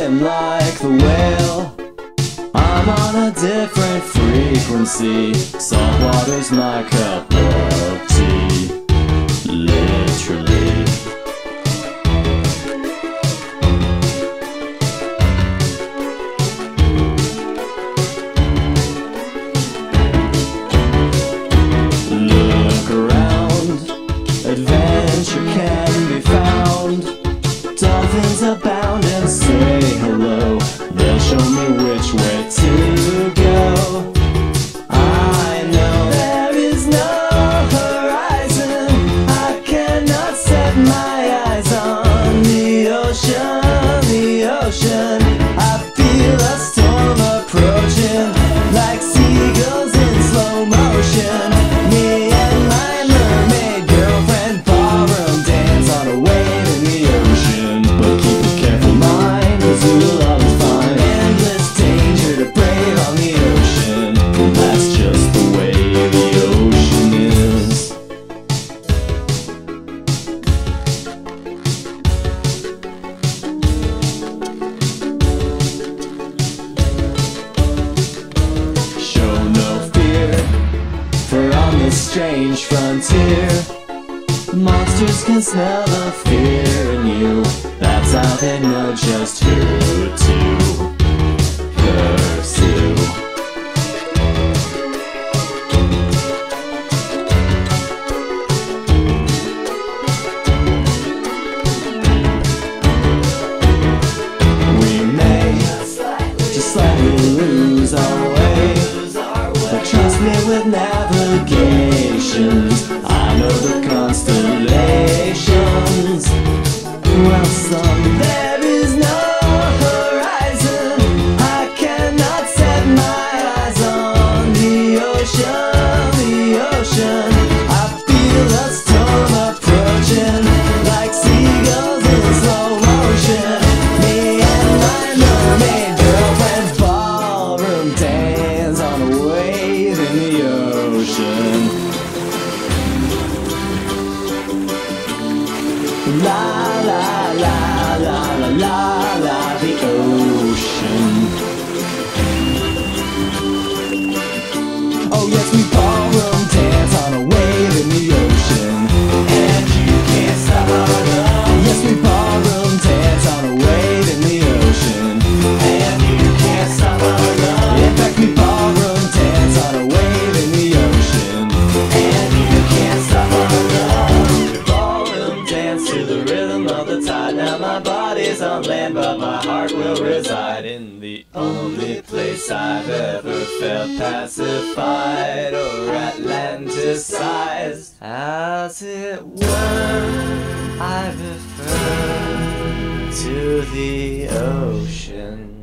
swimming like the whale. I'm on a different frequency. Salt water's my cup of tea, literally. Look around, adventure can be found. Dolphins abound and say hello. They'll show me which way to go. I know there is no horizon. I cannot set my eyes on the ocean, the ocean. I feel a storm approaching, like seagulls in slow motion. Me and my mermaid girlfriend ballroom dance on a wave in the ocean. But keep a careful mind, 'cause you'll always find endless danger to brave on the ocean. That's just the way the ocean is. Show no fear, for on this strange frontier, monsters can smell the fear in you. That's how they know just who to pursue. We may just slightly lose our way, but trust me with navigations, I know the constellations. Well, there is no horizon. I cannot set my eyes on the ocean, the ocean. I feel a storm approaching, like seagulls in slow motion. Me and my mermaid girlfriend ballroom dance on a wave in the ocean. La la la la la la la, the ocean. Oh yes, we ballroom dance on a wave in the ocean, and you can't stop our love. Yes, we ballroom dance on a wave in the ocean, and you can't stop our love. In fact, we ballroom dance on a wave in the ocean, and you can't stop our love. We ballroom dance to the rhythm of the tide. Now my body's on land, but my heart will reside in the only place I've ever felt pacified or Atlanticized. As it were, I refer to the ocean.